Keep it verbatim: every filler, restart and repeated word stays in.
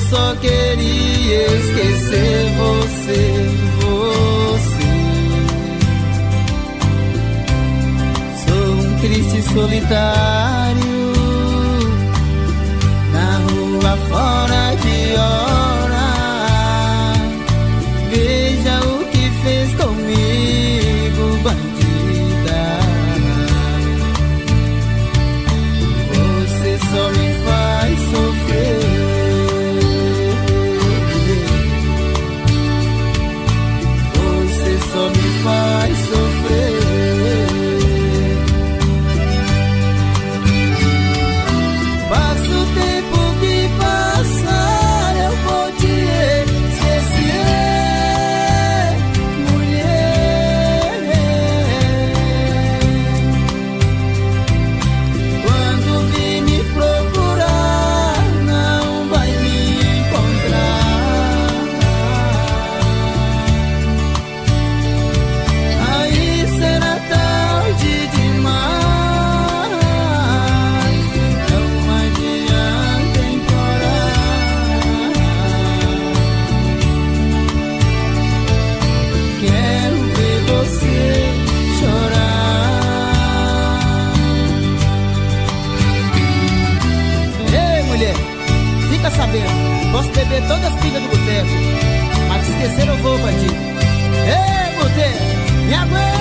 só queria esquecer você, você. Sou um triste solitário na rua fora de hora. Veja o que fez comigo, bandida. Você só me faz sofrer. Você só me faz sofrer. Passa o tempo que passar, eu vou te esquecer, mulher. Quando vir me procurar, não vai me encontrar. Aí será tarde demais. Não adianta implorar. Quero ver você chorar. Ei, mulher, fica sabendo, posso beber todas as pingas do boteco, mas se esquecer eu vou, bandido. Ei, boteco, me aguenta.